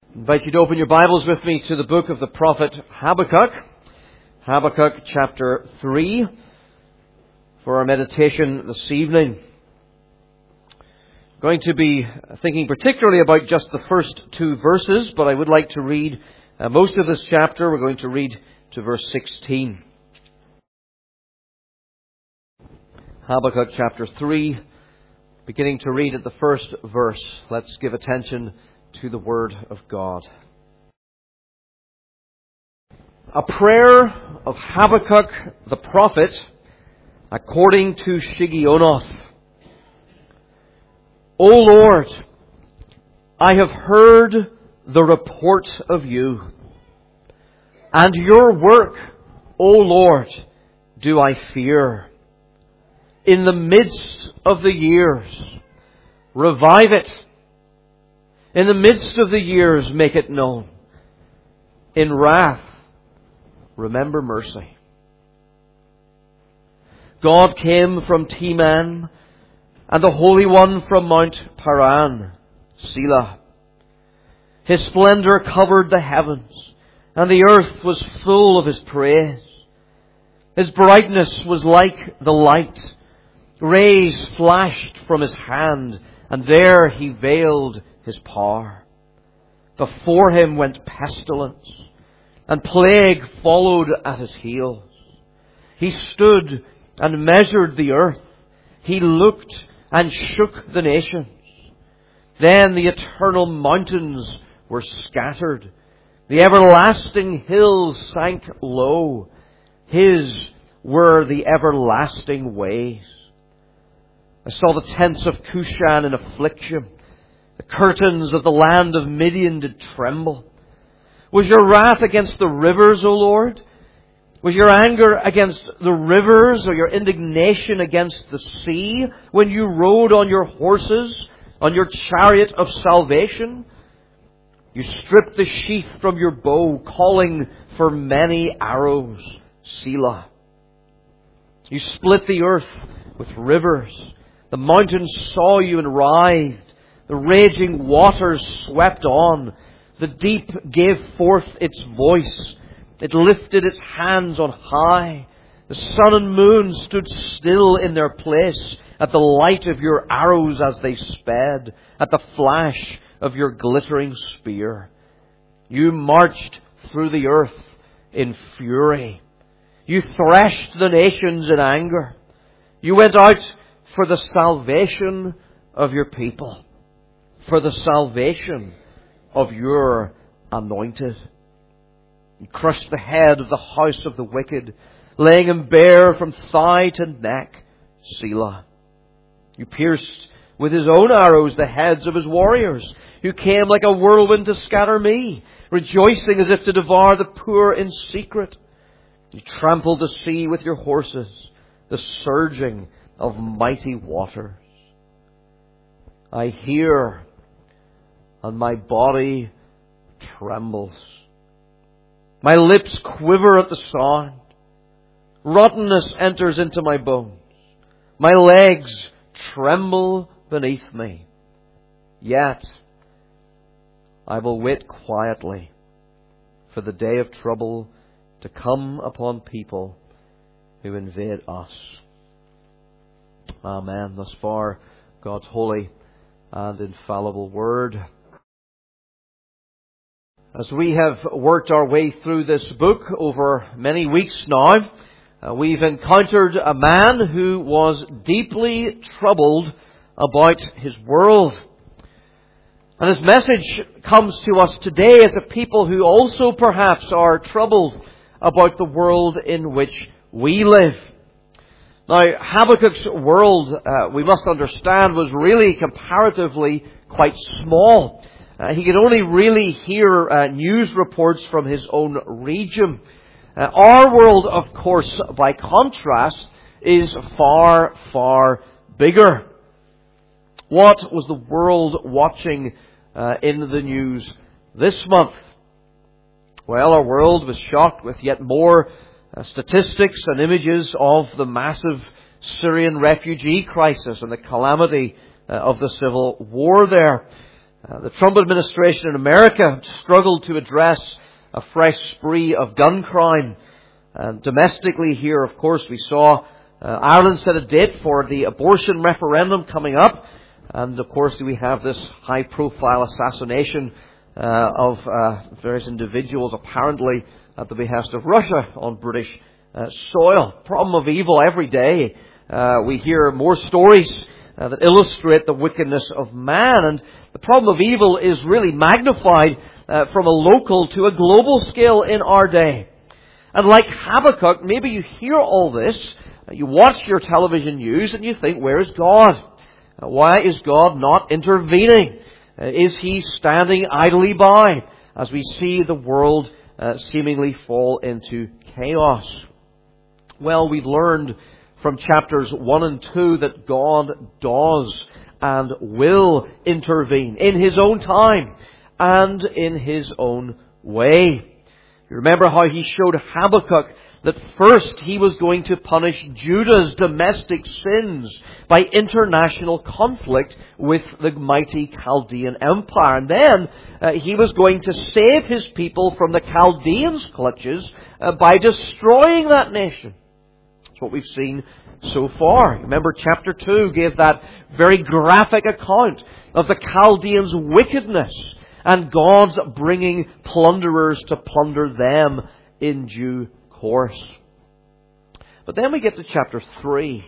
I invite you to open your Bibles with me to the book of the prophet Habakkuk. Habakkuk chapter 3 for our meditation this evening. I'm going to be thinking particularly about just the first two verses, but I would like to read most of this chapter. We're going to read to verse 16. Habakkuk chapter 3, beginning to read at the first verse. Let's give attention to the Word of God. A prayer of Habakkuk the prophet according to Shigionoth. O Lord, I have heard the report of you, and your work, O Lord, do I fear. In the midst of the years, revive it. In the midst of the years, make it known. In wrath, remember mercy. God came from Teman, and the Holy One from Mount Paran, Selah. His splendor covered the heavens, and the earth was full of His praise. His brightness was like the light. Rays flashed from His hand, and there He veiled His power. Before Him went pestilence, and plague followed at His heels. He stood and measured the earth. He looked and shook the nations. Then the eternal mountains were scattered. The everlasting hills sank low. His were the everlasting ways. I saw the tents of Cushan in affliction. The curtains of the land of Midian did tremble. Was your wrath against the rivers, O Lord? Was your anger against the rivers, or your indignation against the sea, when you rode on your horses, on your chariot of salvation? You stripped the sheath from your bow, calling for many arrows, Selah. You split the earth with rivers. The mountains saw you and writhed. The raging waters swept on. The deep gave forth its voice. It lifted its hands on high. The sun and moon stood still in their place at the light of your arrows as they sped, at the flash of your glittering spear. You marched through the earth in fury. You threshed the nations in anger. You went out for the salvation of your people, for the salvation of your anointed. You crushed the head of the house of the wicked, laying him bare from thigh to neck, Selah. You pierced with His own arrows the heads of His warriors, who came like a whirlwind to scatter me, rejoicing as if to devour the poor in secret. You trampled the sea with your horses, the surging of mighty waters. I hear, and my body trembles. My lips quiver at the sound. Rottenness enters into my bones. My legs tremble beneath me. Yet I will wait quietly for the day of trouble to come upon people who invade us. Amen. Thus far, God's holy and infallible Word. As we have worked our way through this book over many weeks now, we've encountered a man who was deeply troubled about his world. And his message comes to us today as a people who also perhaps are troubled about the world in which we live. Now, Habakkuk's world, we must understand, was really comparatively quite small. He could only really hear news reports from his own region. Our world, of course, by contrast, is far, far bigger. What was the world watching in the news this month? Well, our world was shocked with yet more statistics and images of the massive Syrian refugee crisis and the calamity of the civil war there. The Trump administration in America struggled to address a fresh spree of gun crime. Domestically here, of course, we saw Ireland set a date for the abortion referendum coming up. And, of course, we have this high-profile assassination of various individuals, apparently at the behest of Russia, on British soil. Problem of evil every day. We hear more stories that illustrate the wickedness of man. And the problem of evil is really magnified from a local to a global scale in our day. And like Habakkuk, maybe you hear all this, you watch your television news and you think, where is God? Why is God not intervening? Is He standing idly by as we see the world seemingly fall into chaos? Well, we've learned from chapters 1 and 2 that God does and will intervene in His own time and in His own way. You remember how He showed Habakkuk that first He was going to punish Judah's domestic sins by international conflict with the mighty Chaldean Empire. And then He was going to save His people from the Chaldeans' clutches by destroying that nation. That's what we've seen so far. Remember, chapter 2 gave that very graphic account of the Chaldeans' wickedness and God's bringing plunderers to plunder them in due course. But then we get to chapter 3.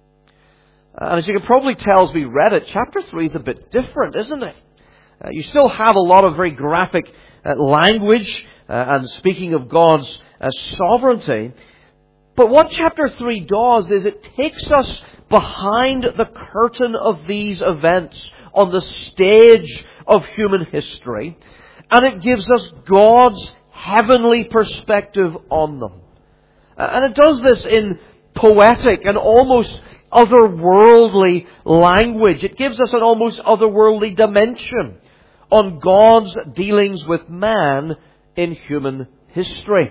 And as you can probably tell as we read it, chapter 3 is a bit different, isn't it? You still have a lot of very graphic language and speaking of God's sovereignty. But what chapter 3 does is it takes us behind the curtain of these events on the stage of human history, and it gives us God's heavenly perspective on them. And it does this in poetic and almost otherworldly language. It gives us an almost otherworldly dimension on God's dealings with man in human history.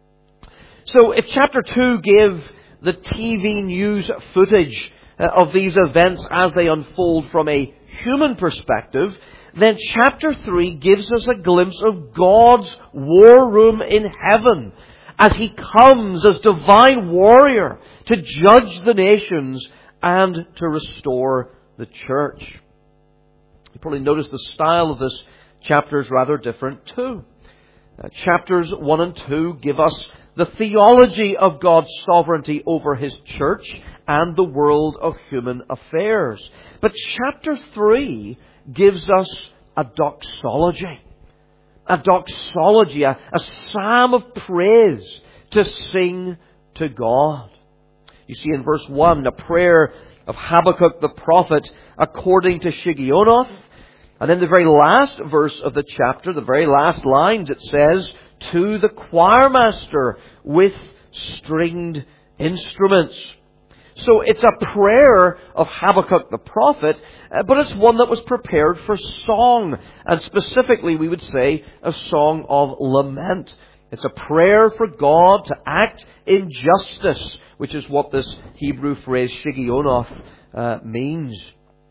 So if chapter 2 gave the TV news footage of these events as they unfold from a human perspective, then chapter 3 gives us a glimpse of God's war room in heaven as He comes as divine warrior to judge the nations and to restore the church. You probably noticed the style of this chapter is rather different too. Chapters 1 and 2 give us the theology of God's sovereignty over His church and the world of human affairs. But chapter 3 gives us a doxology. A doxology, a psalm of praise to sing to God. You see in verse 1, a prayer of Habakkuk the prophet according to Shigionoth. And in the very last verse of the chapter, the very last lines, it says, to the choirmaster with stringed instruments. So it's a prayer of Habakkuk the prophet, but it's one that was prepared for song. And specifically, we would say, a song of lament. It's a prayer for God to act in justice, which is what this Hebrew phrase Shigionoth means.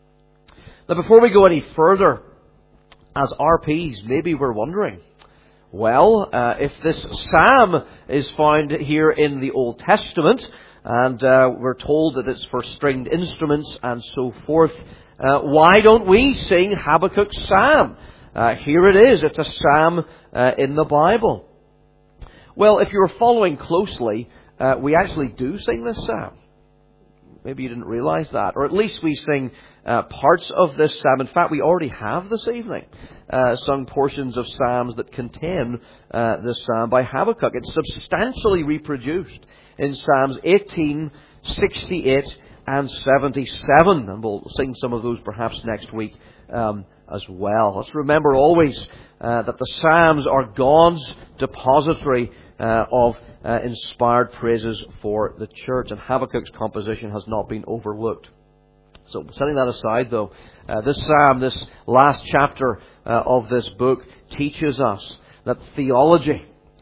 Now, before we go any further, as RPs, maybe we're wondering, well, if this psalm is found here in the Old Testament, and we're told that it's for stringed instruments and so forth, why don't we sing Habakkuk's psalm? Here it is. It's a psalm in the Bible. Well, if you were following closely, we actually do sing this psalm. Maybe you didn't realize that. Or at least we sing parts of this psalm. In fact, we already have this evening sung portions of psalms that contain this psalm by Habakkuk. It's substantially reproduced in Psalms 18, 68 and 77. And we'll sing some of those perhaps next week as well. Let's remember always that the Psalms are God's depository of inspired praises for the church. And Habakkuk's composition has not been overlooked. So, setting that aside though, this psalm, this last chapter of this book, teaches us that theology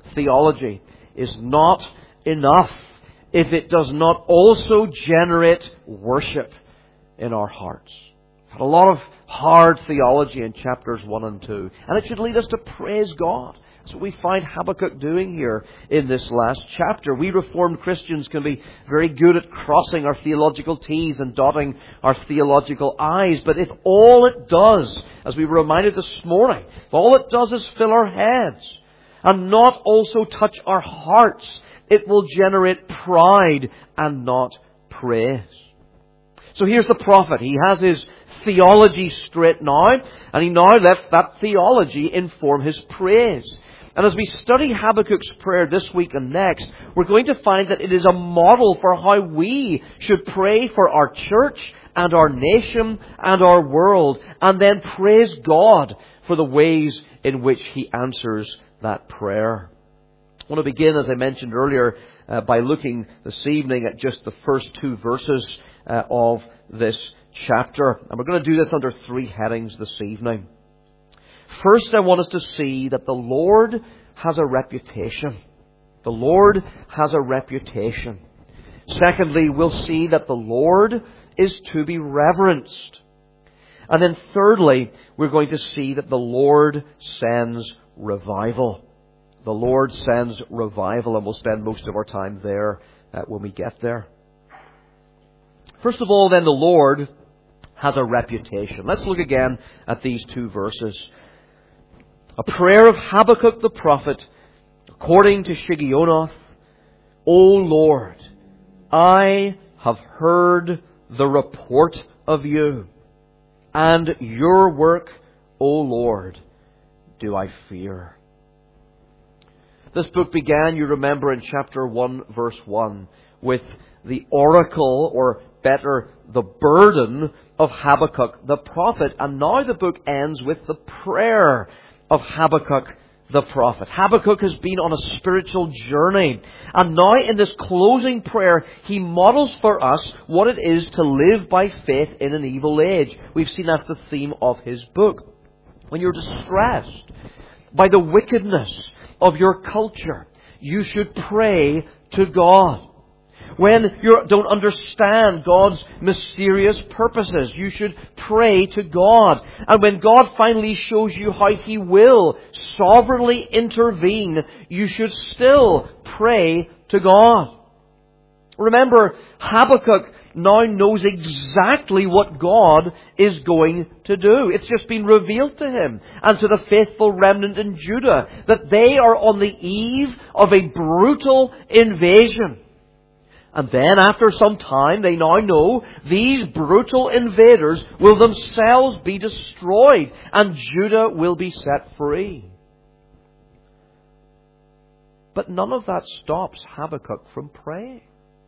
is not enough if it does not also generate worship in our hearts. Had a lot of hard theology in chapters 1 and 2. And it should lead us to praise God. That's what we find Habakkuk doing here in this last chapter. We Reformed Christians can be very good at crossing our theological T's and dotting our theological I's. But if all it does, as we were reminded this morning, if all it does is fill our heads and not also touch our hearts, it will generate pride and not praise. So here's the prophet. He has his theology straight now, and he now lets that theology inform his praise. And as we study Habakkuk's prayer this week and next, we're going to find that it is a model for how we should pray for our church and our nation and our world, and then praise God for the ways in which He answers that prayer. I want to begin, as I mentioned earlier, by looking this evening at just the first 2 verses of this chapter. And we're going to do this under 3 headings this evening. First, I want us to see that the Lord has a reputation. The Lord has a reputation. Secondly, we'll see that the Lord is to be reverenced. And then thirdly, we're going to see that the Lord sends revival. The Lord sends revival, and we'll spend most of our time there when we get there. First of all, then, the Lord has a reputation. Let's look again at these 2 verses. A prayer of Habakkuk the prophet, according to Shigionoth. O Lord, I have heard the report of you, and your work, O Lord, do I fear. This book began, you remember, in chapter 1, verse 1, with the oracle, or better, the burden of Habakkuk the prophet. And now the book ends with the prayer of Habakkuk the prophet. Habakkuk has been on a spiritual journey. And now in this closing prayer, he models for us what it is to live by faith in an evil age. We've seen that's the theme of his book. When you're distressed by the wickedness of your culture, you should pray to God. When you don't understand God's mysterious purposes, you should pray to God. And when God finally shows you how He will sovereignly intervene, you should still pray to God. Remember, Habakkuk now knows exactly what God is going to do. It's just been revealed to him and to the faithful remnant in Judah that they are on the eve of a brutal invasion. And then after some time, they now know these brutal invaders will themselves be destroyed and Judah will be set free. But none of that stops Habakkuk from praying.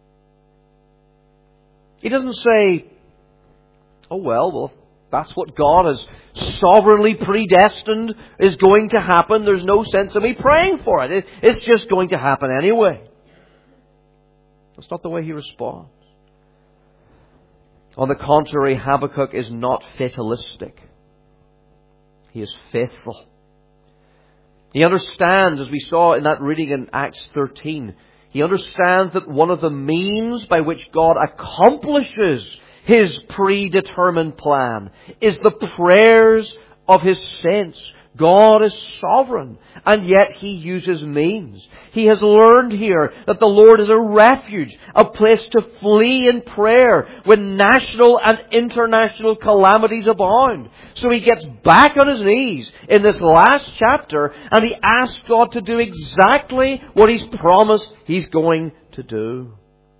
He doesn't say, oh well, that's what God has sovereignly predestined is going to happen. There's no sense in me praying for it. It's just going to happen anyway. That's not the way he responds. On the contrary, Habakkuk is not fatalistic. He is faithful. He understands, as we saw in that reading in Acts 13, he understands that one of the means by which God accomplishes His predetermined plan is the prayers of His saints. God is sovereign, and yet He uses means. He has learned here that the Lord is a refuge, a place to flee in prayer when national and international calamities abound. So he gets back on his knees in this last chapter, and he asks God to do exactly what He's promised He's going to do.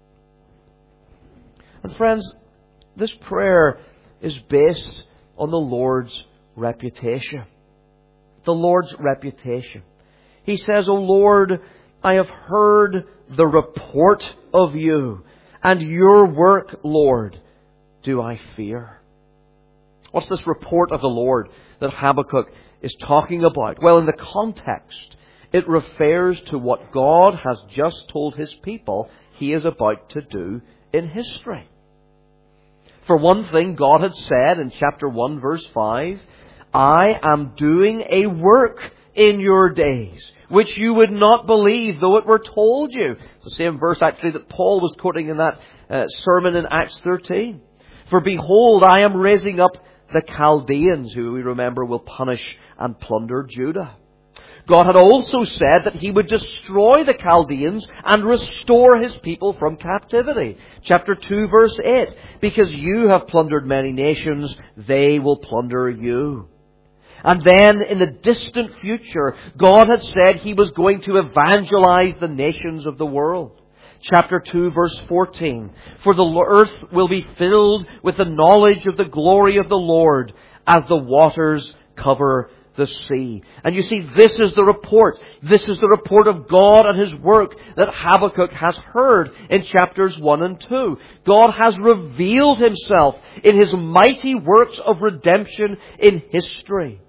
And friends, this prayer is based on the Lord's reputation. The Lord's reputation. He says, O Lord, I have heard the report of you, and your work, Lord, do I fear. What's this report of the Lord that Habakkuk is talking about? Well, in the context, it refers to what God has just told His people He is about to do in history. For one thing, God had said in chapter 1, verse 5, I am doing a work in your days, which you would not believe, though it were told you. It's the same verse, actually, that Paul was quoting in that sermon in Acts 13. For behold, I am raising up the Chaldeans, who we remember will punish and plunder Judah. God had also said that He would destroy the Chaldeans and restore His people from captivity. Chapter 2, verse 8. Because you have plundered many nations, they will plunder you. And then, in the distant future, God had said He was going to evangelize the nations of the world. Chapter 2, verse 14. For the earth will be filled with the knowledge of the glory of the Lord as the waters cover the sea. And you see, this is the report. This is the report of God and His work that Habakkuk has heard in chapters 1 and 2. God has revealed Himself in His mighty works of redemption in history.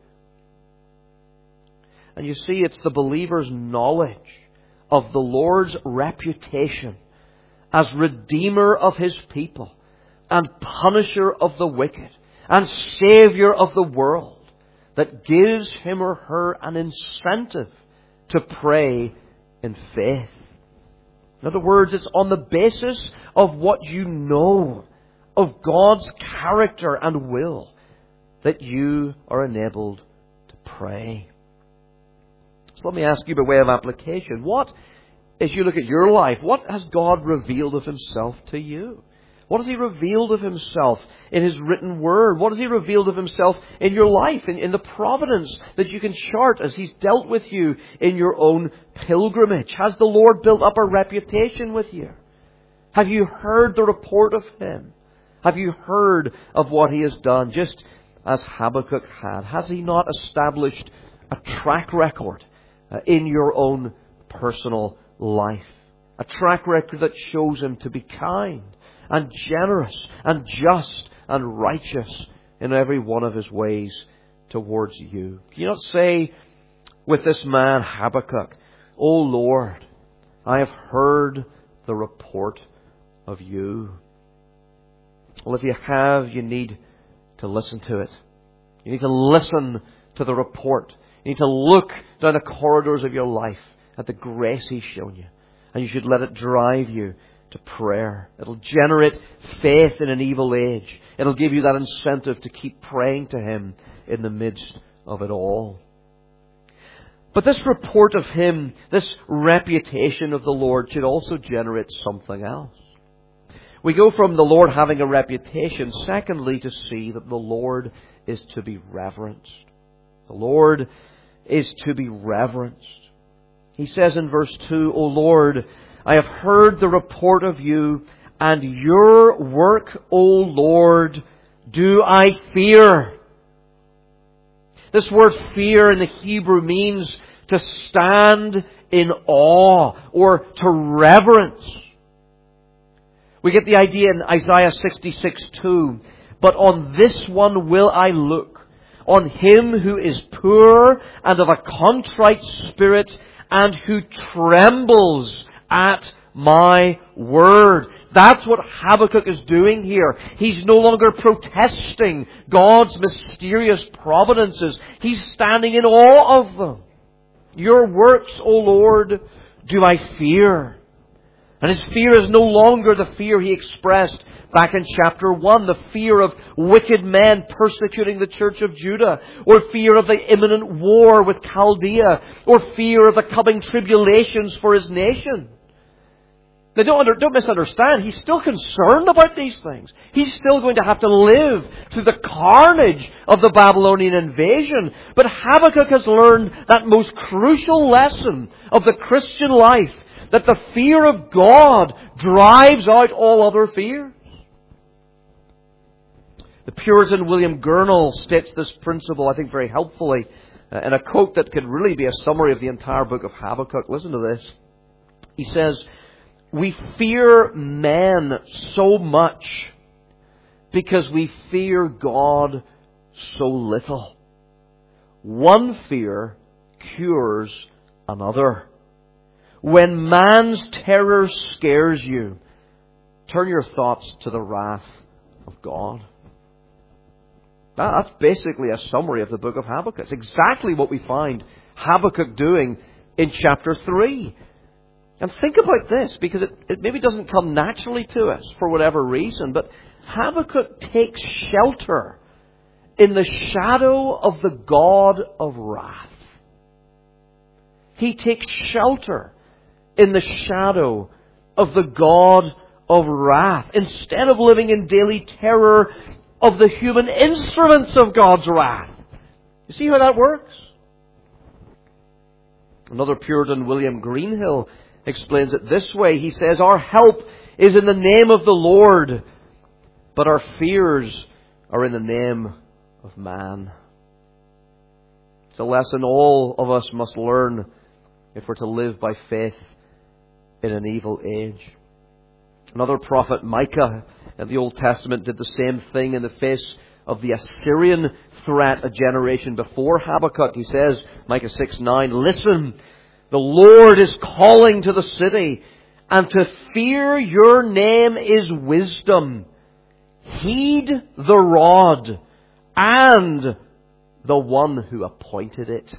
And you see, it's the believer's knowledge of the Lord's reputation as Redeemer of His people and Punisher of the wicked and Saviour of the world that gives him or her an incentive to pray in faith. In other words, it's on the basis of what you know of God's character and will that you are enabled to pray. So let me ask you by way of application, as you look at your life, what has God revealed of Himself to you? What has He revealed of Himself in His written Word? What has He revealed of Himself in your life, in the providence that you can chart as He's dealt with you in your own pilgrimage? Has the Lord built up a reputation with you? Have you heard the report of Him? Have you heard of what He has done, just as Habakkuk had? Has He not established a track record in your own personal life? A track record that shows Him to be kind and generous and just and righteous in every one of His ways towards you. Can you not say with this man Habakkuk, O Lord, I have heard the report of you? Well, if you have, you need to listen to it. You need to listen to the report. You need to look down the corridors of your life at the grace He's shown you. And you should let it drive you to prayer. It'll generate faith in an evil age. It'll give you that incentive to keep praying to Him in the midst of it all. But this report of Him, this reputation of the Lord, should also generate something else. We go from the Lord having a reputation, secondly, to see that the Lord is to be reverenced. The Lord is to be reverenced. He says in verse 2, O Lord, I have heard the report of you, and your work, O Lord, do I fear. This word fear in the Hebrew means to stand in awe or to reverence. We get the idea in Isaiah 66:2. But on this one will I look, on him who is poor and of a contrite spirit, and who trembles at my word. That's what Habakkuk is doing here. He's no longer protesting God's mysterious providences. He's standing in awe of them. Your works, O Lord, do I fear. And his fear is no longer the fear he expressed back in chapter 1, the fear of wicked men persecuting the church of Judah, or fear of the imminent war with Chaldea, or fear of the coming tribulations for his nation. Now don't misunderstand, he's still concerned about these things. He's still going to have to live through the carnage of the Babylonian invasion. But Habakkuk has learned that most crucial lesson of the Christian life, that the fear of God drives out all other fears. The Puritan William Gurnall states this principle, I think, very helpfully in a quote that could really be a summary of the entire book of Habakkuk. Listen to this. He says, we fear men so much because we fear God so little. One fear cures another. When man's terror scares you, turn your thoughts to the wrath of God. That's basically a summary of the book of Habakkuk. It's exactly what we find Habakkuk doing in chapter 3. And think about this, because it maybe doesn't come naturally to us for whatever reason, but Habakkuk takes shelter in the shadow of the God of wrath. He takes shelter in the shadow of the God of wrath, instead of living in daily terror of the human instruments of God's wrath. You see how that works? Another Puritan, William Greenhill, explains it this way. He says, "Our help is in the name of the Lord, but our fears are in the name of man." It's a lesson all of us must learn if we're to live by faith in an evil age. Another prophet, Micah, in the Old Testament, did the same thing in the face of the Assyrian threat a generation before Habakkuk. He says, Micah 6:9, "Listen, the Lord is calling to the city, and to fear your name is wisdom. Heed the rod and the one who appointed it."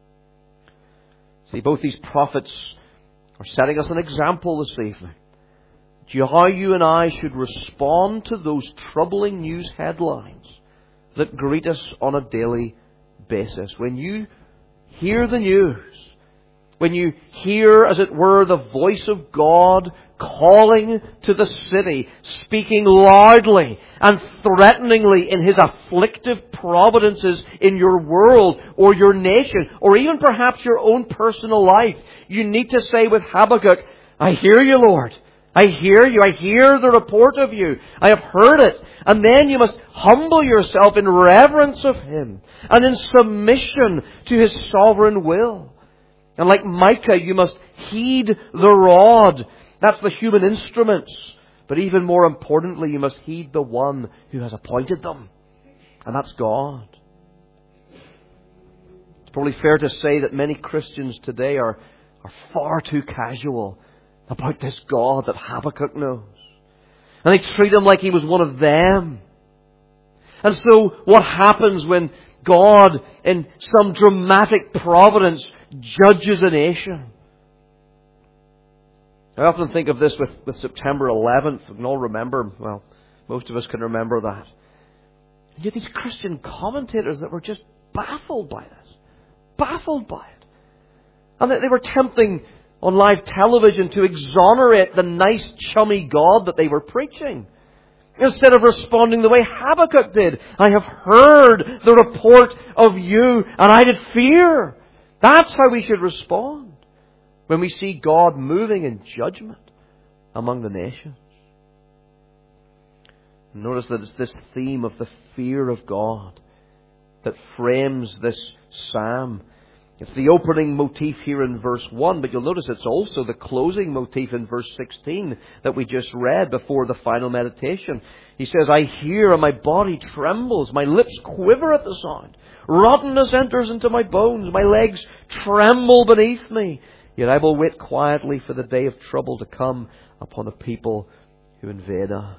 See, both these prophets are setting us an example this evening. How you and I should respond to those troubling news headlines that greet us on a daily basis. When you hear the news, when you hear, as it were, the voice of God calling to the city, speaking loudly and threateningly in His afflictive providences in your world or your nation, or even perhaps your own personal life, you need to say with Habakkuk, "I hear you, Lord. I hear you. I hear the report of you. I have heard it." And then you must humble yourself in reverence of Him and in submission to His sovereign will. And like Micah, you must heed the rod. That's the human instruments. But even more importantly, you must heed the one who has appointed them. And that's God. It's probably fair to say that many Christians today are far too casual about this God that Habakkuk knows. And they treat Him like He was one of them. And so what happens when God, in some dramatic providence, judges a nation? I often think of this with September 11th. We can all remember, well, most of us can remember that. And yet these Christian commentators that were just baffled by this. Baffled by it. And that they were tempting on live television to exonerate the nice, chummy God that they were preaching, instead of responding the way Habakkuk did. "I have heard the report of you, and I did fear." That's how we should respond when we see God moving in judgment among the nations. Notice that it's this theme of the fear of God that frames this psalm. It's the opening motif here in verse 1, but you'll notice it's also the closing motif in verse 16 that we just read before the final meditation. He says, "I hear and my body trembles, my lips quiver at the sound. Rottenness enters into my bones, my legs tremble beneath me. Yet I will wait quietly for the day of trouble to come upon the people who invade us."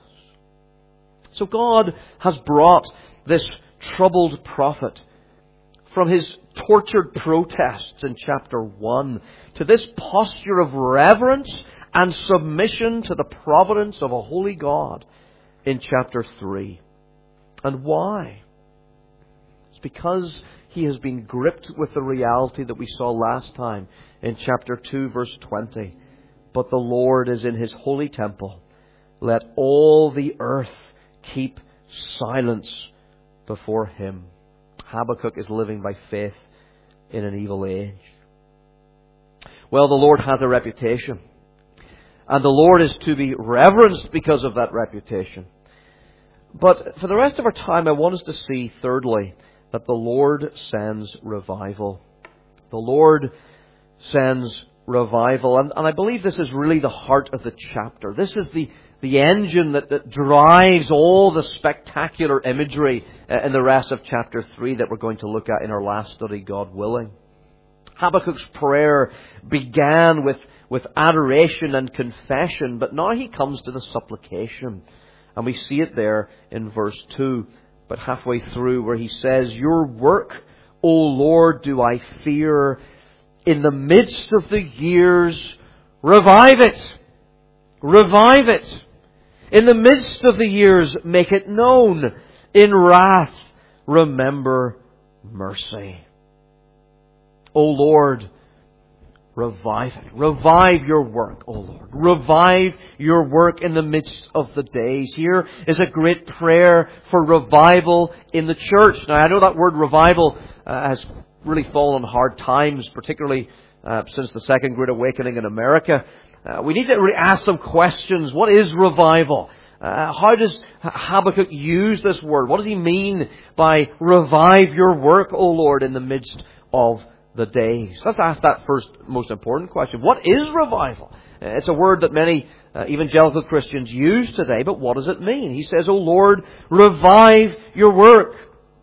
So God has brought this troubled prophet from his tortured protests in chapter 1 to this posture of reverence and submission to the providence of a holy God in chapter 3. And why? It's because he has been gripped with the reality that we saw last time in chapter 2, verse 20. "But the Lord is in His holy temple. Let all the earth keep silence before Him." Habakkuk is living by faith in an evil age. Well, the Lord has a reputation. And the Lord is to be reverenced because of that reputation. But for the rest of our time, I want us to see, thirdly, that the Lord sends revival. The Lord sends revival. And I believe this is really the heart of the chapter. This is the engine that drives all the spectacular imagery in the rest of chapter 3 that we're going to look at in our last study, God willing. Habakkuk's prayer began with adoration and confession, but now he comes to the supplication. And we see it there in verse 2, but halfway through, where he says, "Your work, O Lord, do I fear. In the midst of the years, revive it. Revive it. In the midst of the years, make it known. In wrath, remember mercy. O Lord, revive it. Revive your work, O Lord. Revive your work in the midst of the days. Here is a great prayer for revival in the church. Now, I know that word revival has really fallen on hard times, particularly since the Second Great Awakening in America. We need to really ask some questions. What is revival? How does Habakkuk use this word? What does he mean by revive your work, O Lord, in the midst of the days? Let's ask that first most important question. What is revival? It's a word that many evangelical Christians use today, but what does it mean? He says, O Lord, revive your work.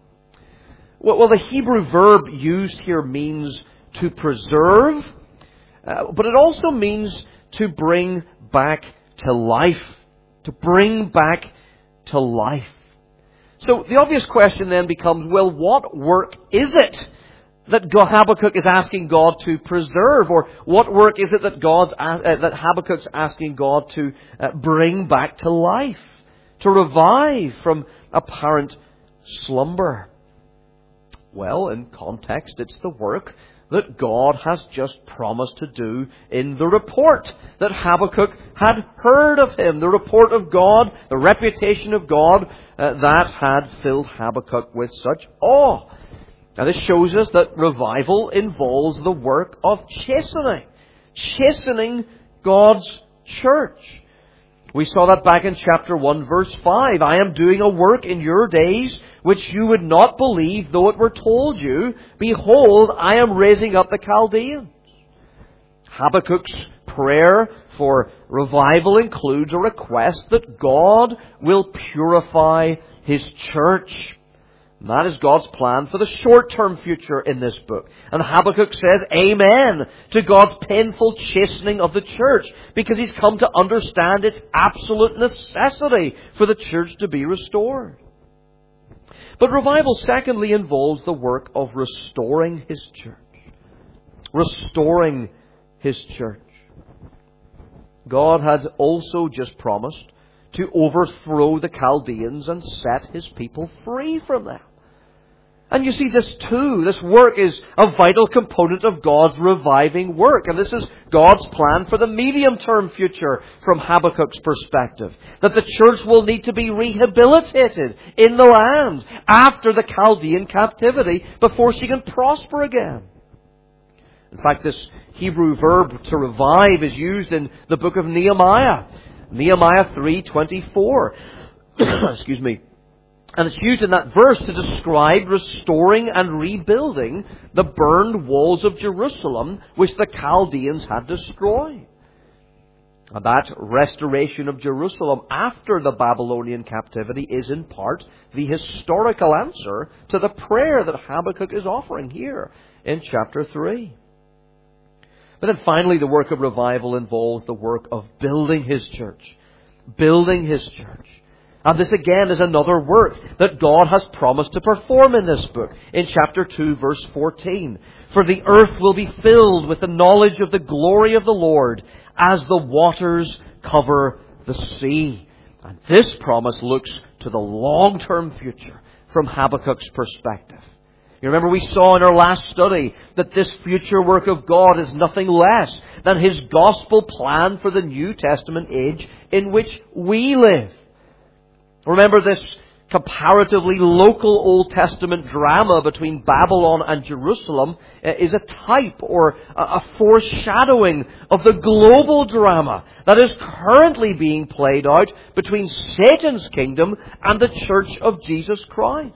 Well, the Hebrew verb used here means to preserve, but it also means to bring back to life. To bring back to life. So the obvious question then becomes, well, what work is it that Habakkuk is asking God to preserve? Or what work is it that Habakkuk's asking God to bring back to life? To revive from apparent slumber? Well, in context, it's the work that God has just promised to do in the report that Habakkuk had heard of him. The report of God, the reputation of God that had filled Habakkuk with such awe. Now this shows us that revival involves the work of chastening. Chastening God's church. We saw that back in chapter 1 verse 5. I am doing a work in your days which you would not believe though it were told you. Behold, I am raising up the Chaldeans. Habakkuk's prayer for revival includes a request that God will purify His church. And that is God's plan for the short-term future in this book. And Habakkuk says amen to God's painful chastening of the church, because he's come to understand its absolute necessity for the church to be restored. But revival, secondly, involves the work of restoring His church. Restoring His church. God had also just promised to overthrow the Chaldeans and set His people free from them. And you see, this work is a vital component of God's reviving work. And this is God's plan for the medium-term future from Habakkuk's perspective. That the church will need to be rehabilitated in the land after the Chaldean captivity before she can prosper again. In fact, this Hebrew verb to revive is used in the book of Nehemiah. Nehemiah 3:24. Excuse me. And it's used in that verse to describe restoring and rebuilding the burned walls of Jerusalem which the Chaldeans had destroyed. And that restoration of Jerusalem after the Babylonian captivity is in part the historical answer to the prayer that Habakkuk is offering here in chapter 3. But then finally, the work of revival involves the work of building His church. Building His church. And this again is another work that God has promised to perform in this book. In chapter 2, verse 14. For the earth will be filled with the knowledge of the glory of the Lord as the waters cover the sea. And this promise looks to the long-term future from Habakkuk's perspective. You remember we saw in our last study that this future work of God is nothing less than His gospel plan for the New Testament age in which we live. Remember, this comparatively local Old Testament drama between Babylon and Jerusalem is a type or a foreshadowing of the global drama that is currently being played out between Satan's kingdom and the Church of Jesus Christ.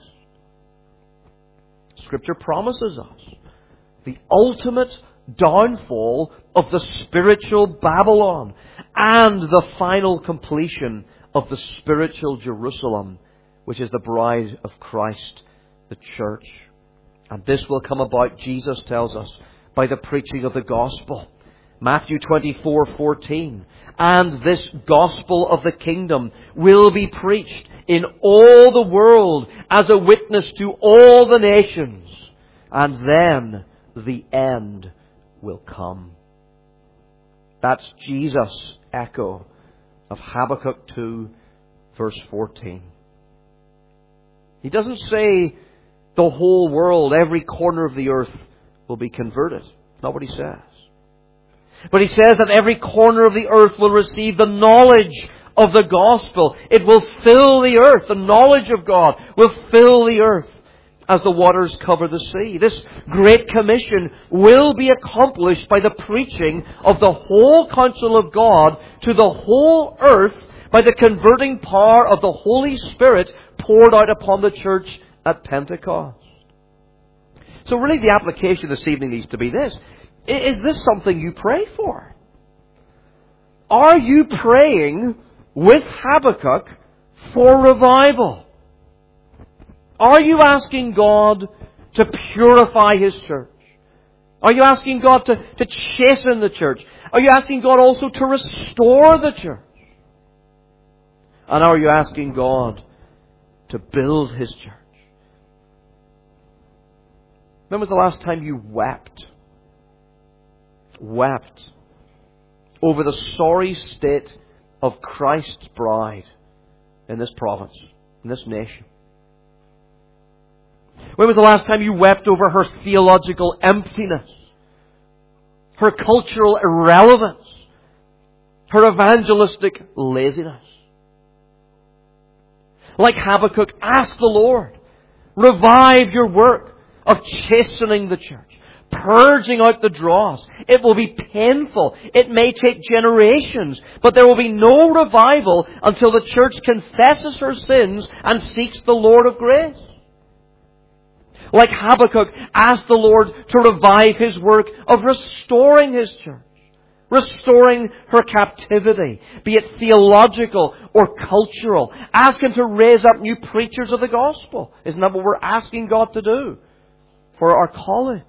Scripture promises us the ultimate downfall of the spiritual Babylon and the final completion of the spiritual Jerusalem, which is the bride of Christ, the church. And this will come about, Jesus tells us, by the preaching of the gospel. Matthew 24:14. And this gospel of the kingdom will be preached in all the world as a witness to all the nations. And then the end will come. That's Jesus' echo of Habakkuk 2, verse 14. He doesn't say the whole world, every corner of the earth will be converted. Not what he says. But he says that every corner of the earth will receive the knowledge of the gospel. It will fill the earth. The knowledge of God will fill the earth as the waters cover the sea. This great commission will be accomplished by the preaching of the whole counsel of God to the whole earth by the converting power of the Holy Spirit poured out upon the church at Pentecost. So really the application this evening needs to be this. Is this something you pray for? Are you praying with Habakkuk for revival? Are you asking God to purify His church? Are you asking God to chasten the church? Are you asking God also to restore the church? And are you asking God to build His church? When was the last time you wept over the sorry state of Christ's bride in this province, in this nation? When was the last time you wept over her theological emptiness, her cultural irrelevance, her evangelistic laziness? Like Habakkuk, ask the Lord, revive your work of chastening the church, purging out the dross. It will be painful. It may take generations, but there will be no revival until the church confesses her sins and seeks the Lord of grace. Like Habakkuk, ask the Lord to revive His work of restoring His church, restoring her captivity, be it theological or cultural. Ask Him to raise up new preachers of the gospel. Isn't that what we're asking God to do for our college?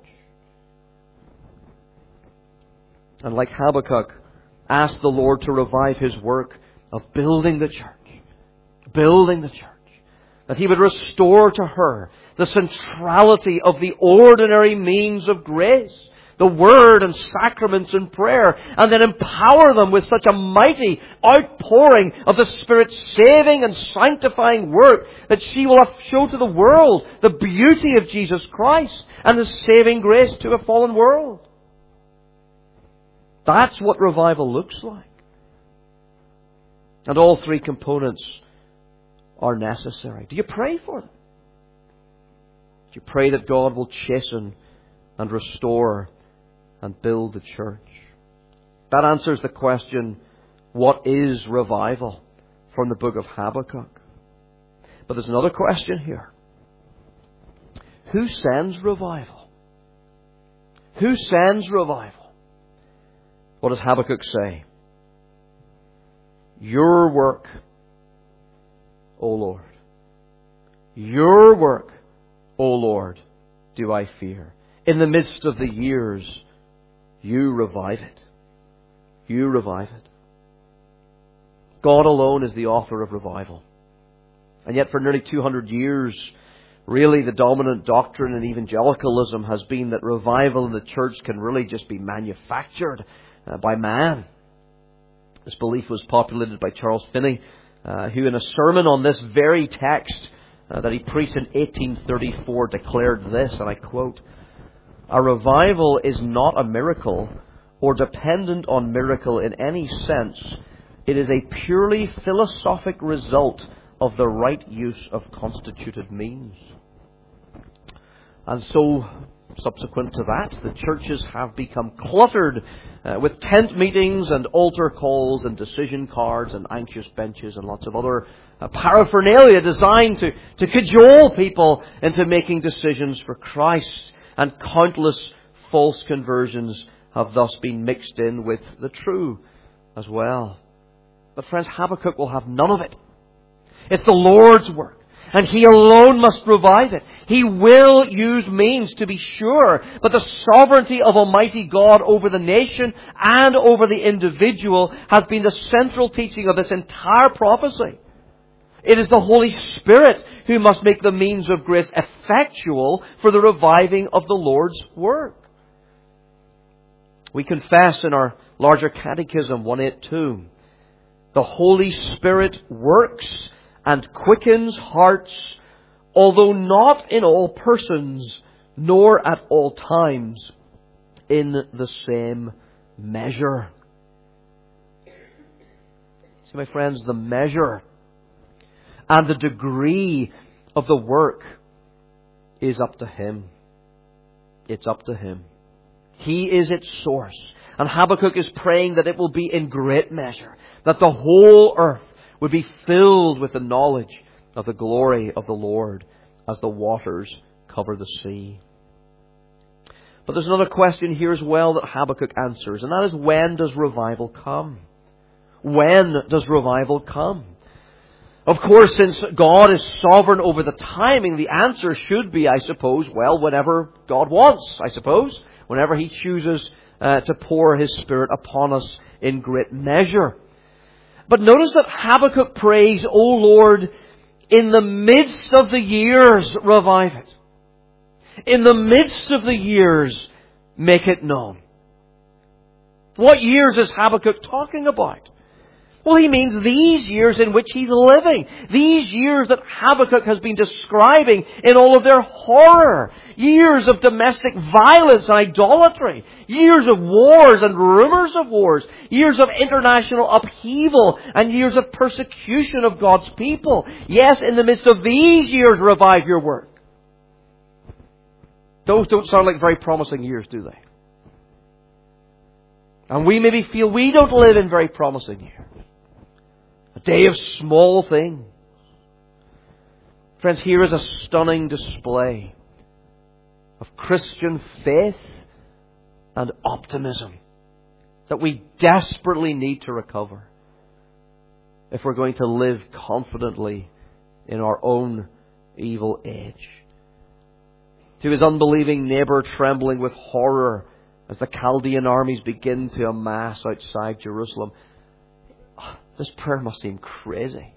And like Habakkuk, ask the Lord to revive His work of building the church. That He would restore to her the centrality of the ordinary means of grace, the Word and sacraments and prayer, and then empower them with such a mighty outpouring of the Spirit's saving and sanctifying work that she will show to the world the beauty of Jesus Christ and His saving grace to a fallen world. That's what revival looks like. And all three components are necessary. Do you pray for them? Do you pray that God will chasten and restore and build the church? That answers the question, what is revival, from the book of Habakkuk. But there's another question here. Who sends revival? Who sends revival? What does Habakkuk say? Your work, O Lord. Your work, O Lord, do I fear. In the midst of the years, you revive it. You revive it. God alone is the author of revival. And yet for nearly 200 years, really the dominant doctrine in evangelicalism has been that revival in the church can really just be manufactured by man. This belief was populated by Charles Finney, who in a sermon on this very text that he preached in 1834 declared this, and I quote, "A revival is not a miracle or dependent on miracle in any sense. It is a purely philosophic result of the right use of constituted means." And so, subsequent to that, the churches have become cluttered with tent meetings and altar calls and decision cards and anxious benches and lots of other paraphernalia designed to cajole people into making decisions for Christ. And countless false conversions have thus been mixed in with the true as well. But friends, Habakkuk will have none of it. It's the Lord's work, and He alone must revive it. He will use means, to be sure, but the sovereignty of Almighty God over the nation and over the individual has been the central teaching of this entire prophecy. It is the Holy Spirit who must make the means of grace effectual for the reviving of the Lord's work. We confess in our larger catechism 182, the Holy Spirit works and quickens hearts although not in all persons, nor at all times in the same measure. See, my friends, the measure and the degree of the work is up to Him. It's up to Him. He is its source. And Habakkuk is praying that it will be in great measure, that the whole earth would be filled with the knowledge of the glory of the Lord as the waters cover the sea. But there's another question here as well that Habakkuk answers, and that is, when does revival come? When does revival come? Of course, since God is sovereign over the timing, the answer should be, I suppose, well, whenever God wants, I suppose. Whenever He chooses to pour His Spirit upon us in great measure. But notice that Habakkuk prays, O Lord, in the midst of the years, revive it. In the midst of the years, make it known. What years is Habakkuk talking about? Well, he means these years in which he's living. These years that Habakkuk has been describing in all of their horror. Years of domestic violence and idolatry. Years of wars and rumors of wars. Years of international upheaval and years of persecution of God's people. Yes, in the midst of these years, revive your work. Those don't sound like very promising years, do they? And we maybe feel we don't live in very promising years. A day of small things. Friends, here is a stunning display of Christian faith and optimism that we desperately need to recover if we're going to live confidently in our own evil age. To his unbelieving neighbour trembling with horror as the Chaldean armies begin to amass outside Jerusalem, this prayer must seem crazy.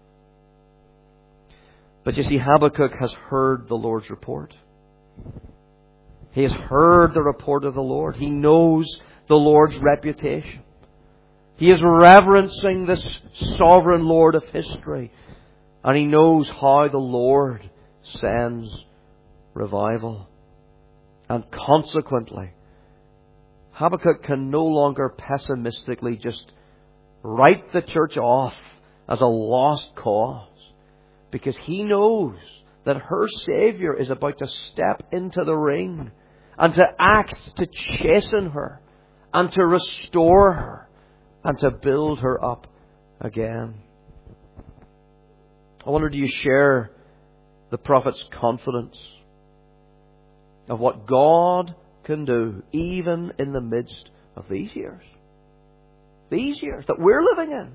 But you see, Habakkuk has heard the Lord's report. He has heard the report of the Lord. He knows the Lord's reputation. He is reverencing this sovereign Lord of history. And he knows how the Lord sends revival. And consequently, Habakkuk can no longer pessimistically just write the church off as a lost cause, because he knows that her Saviour is about to step into the ring and to act to chasten her and to restore her and to build her up again. I wonder, do you share the prophet's confidence of what God can do even in the midst of these years? These years that we're living in.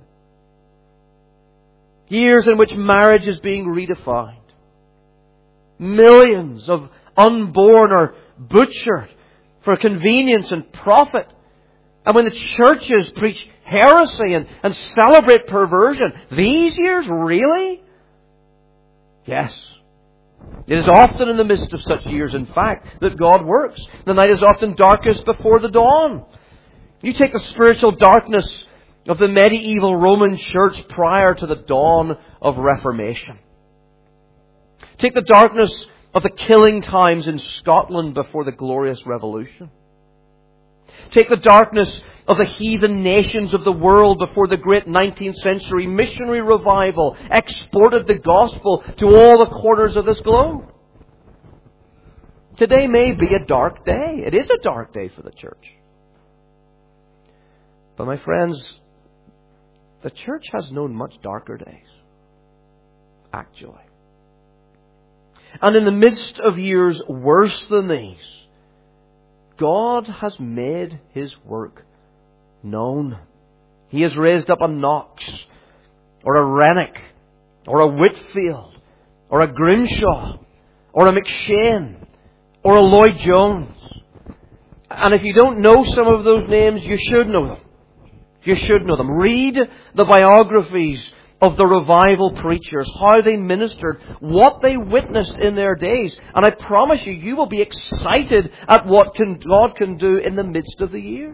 Years in which marriage is being redefined. Millions of unborn are butchered for convenience and profit. And when the churches preach heresy and celebrate perversion, these years, really? Yes. It is often in the midst of such years, in fact, that God works. The night is often darkest before the dawn. You take the spiritual darkness of the medieval Roman Church prior to the dawn of Reformation. Take the darkness of the killing times in Scotland before the Glorious Revolution. Take the darkness of the heathen nations of the world before the great 19th century missionary revival exported the gospel to all the corners of this globe. Today may be a dark day. It is a dark day for the church. But my friends, the church has known much darker days, actually. And in the midst of years worse than these, God has made His work known. He has raised up a Knox, or a Rennick, or a Whitfield, or a Grimshaw, or a McShane, or a Lloyd Jones. And if you don't know some of those names, you should know them. You should know them. Read the biographies of the revival preachers, how they ministered, what they witnessed in their days. And I promise you, you will be excited at what God can do in the midst of the year.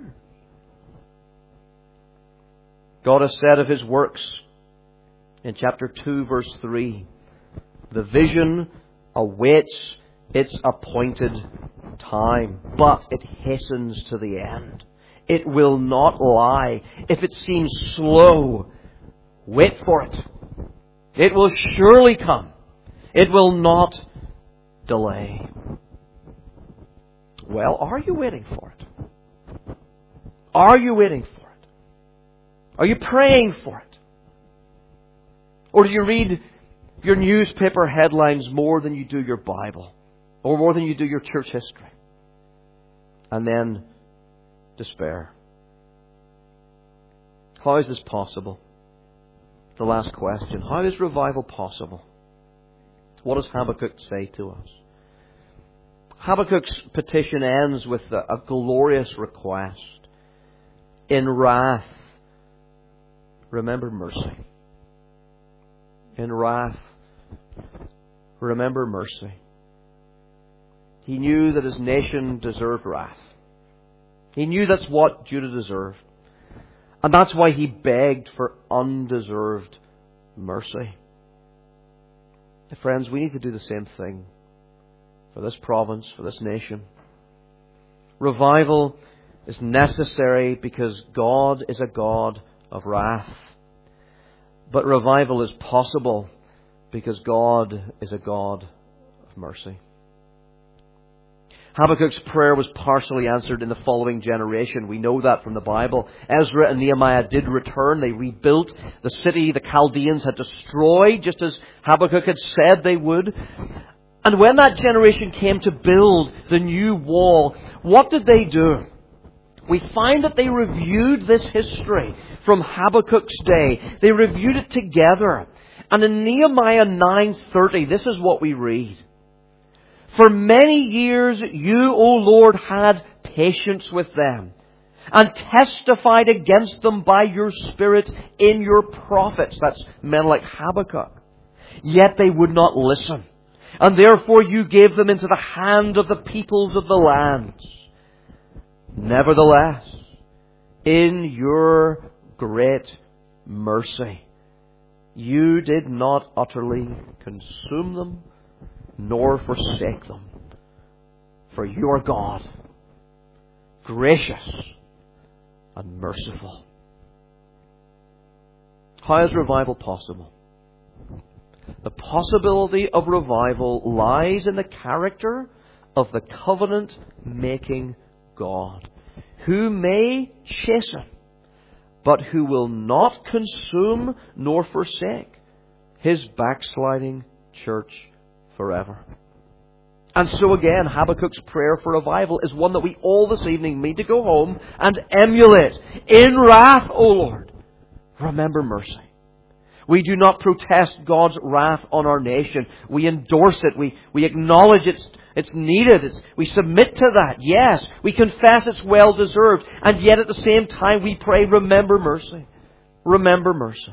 God has said of His works in chapter 2, verse 3, The vision awaits its appointed time, but it hastens to the end. It will not lie. If it seems slow, wait for it. It will surely come. It will not delay. Well, are you waiting for it? Are you waiting for it? Are you praying for it? Or do you read your newspaper headlines more than you do your Bible? Or more than you do your church history? And then despair. How is this possible? The last question. How is revival possible? What does Habakkuk say to us? Habakkuk's petition ends with a glorious request. In wrath, remember mercy. In wrath, remember mercy. He knew that his nation deserved wrath. He knew that's what Judah deserved. And that's why he begged for undeserved mercy. Friends, we need to do the same thing for this province, for this nation. Revival is necessary because God is a God of wrath. But revival is possible because God is a God of mercy. Habakkuk's prayer was partially answered in the following generation. We know that from the Bible. Ezra and Nehemiah did return. They rebuilt the city the Chaldeans had destroyed, just as Habakkuk had said they would. And when that generation came to build the new wall, what did they do? We find that they reviewed this history from Habakkuk's day. They reviewed it together. And in Nehemiah 9:30, this is what we read. For many years you, O Lord, had patience with them and testified against them by your Spirit in your prophets. That's men like Habakkuk. Yet they would not listen. And therefore you gave them into the hand of the peoples of the lands. Nevertheless, in your great mercy, you did not utterly consume them, nor forsake them. For you are God, gracious and merciful. How is revival possible? The possibility of revival lies in the character of the covenant-making God, who may chasten, but who will not consume nor forsake His backsliding church forever. And so again, Habakkuk's prayer for revival is one that we all this evening need to go home and emulate. In wrath, O Lord, remember mercy. We do not protest God's wrath on our nation. We endorse it. We acknowledge it's needed. We submit to that. Yes, we confess it's well deserved. And yet at the same time we pray, remember mercy. Remember mercy.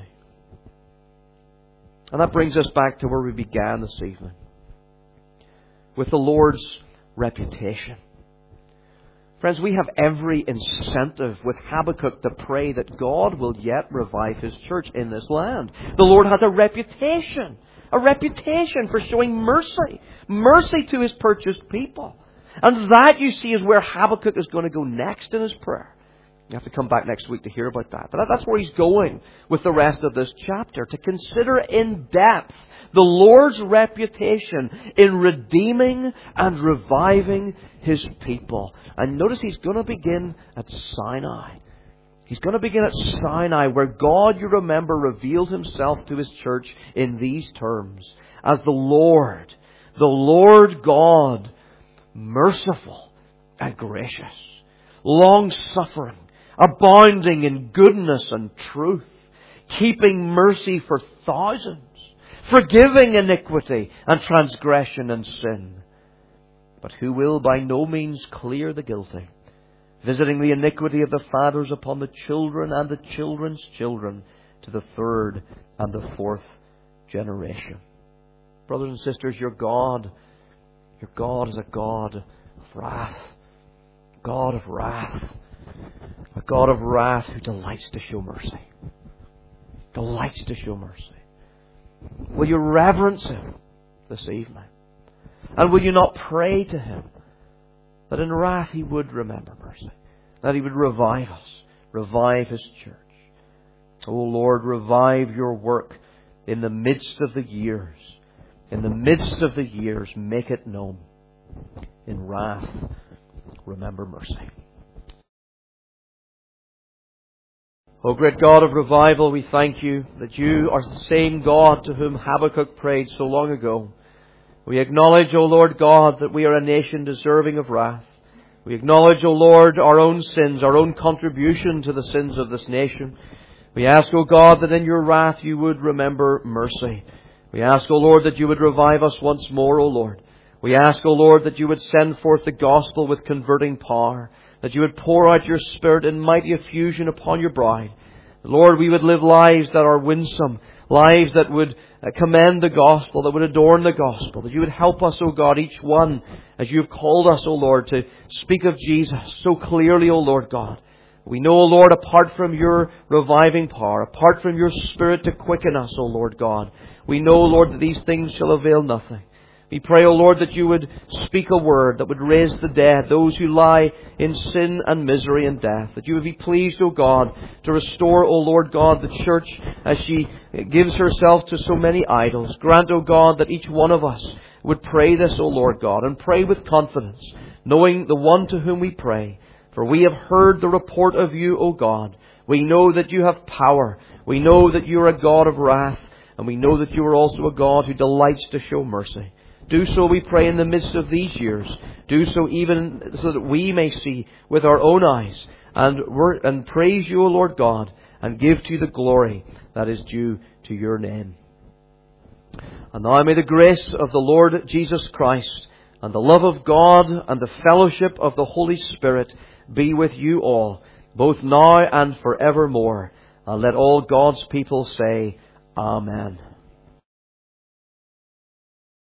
And that brings us back to where we began this evening. With the Lord's reputation. Friends, we have every incentive with Habakkuk to pray that God will yet revive His church in this land. The Lord has a reputation for showing mercy. Mercy to His purchased people. And that, you see, is where Habakkuk is going to go next in his prayer. You have to come back next week to hear about that. But that's where he's going with the rest of this chapter. To consider in depth the Lord's reputation in redeeming and reviving His people. And notice he's going to begin at Sinai. He's going to begin at Sinai, where God, you remember, revealed Himself to His church in these terms. As the Lord God, merciful and gracious, long-suffering, abounding in goodness and truth, keeping mercy for thousands, forgiving iniquity and transgression and sin, but who will by no means clear the guilty, visiting the iniquity of the fathers upon the children and the children's children to the third and the fourth generation. Brothers and sisters, your God is a God of wrath. God of wrath. A God of wrath who delights to show mercy. Delights to show mercy. Will you reverence Him? this evening? And will you not pray to Him that in wrath He would remember mercy, that He would revive us, revive His church? O Lord, revive your work in the midst of the years. In the midst of the years, make it known. In wrath, remember mercy. O great God of revival, we thank you that you are the same God to whom Habakkuk prayed so long ago. We acknowledge, O Lord God, that we are a nation deserving of wrath. We acknowledge, O Lord, our own sins, our own contribution to the sins of this nation. We ask, O God, that in your wrath you would remember mercy. We ask, O Lord, that you would revive us once more, O Lord. We ask, O Lord, that you would send forth the gospel with converting power, that you would pour out your Spirit in mighty effusion upon your bride. Lord, we would live lives that are winsome, lives that would commend the gospel, that would adorn the gospel, that you would help us, O God, each one, as you have called us, O Lord, to speak of Jesus so clearly, O Lord God. We know, O Lord, apart from your reviving power, apart from your Spirit to quicken us, O Lord God, we know, Lord, that these things shall avail nothing. We pray, O Lord, that you would speak a word that would raise the dead, those who lie in sin and misery and death. That you would be pleased, O God, to restore, O Lord God, the church as she gives herself to so many idols. Grant, O God, that each one of us would pray this, O Lord God, and pray with confidence, knowing the one to whom we pray. For we have heard the report of you, O God. We know that you have power. We know that you are a God of wrath. And we know that you are also a God who delights to show mercy. Do so, we pray, in the midst of these years. Do so even so that we may see with our own eyes and praise you, O Lord God, and give to you the glory that is due to your name. And now may the grace of the Lord Jesus Christ and the love of God and the fellowship of the Holy Spirit be with you all, both now and forevermore. And let all God's people say, Amen.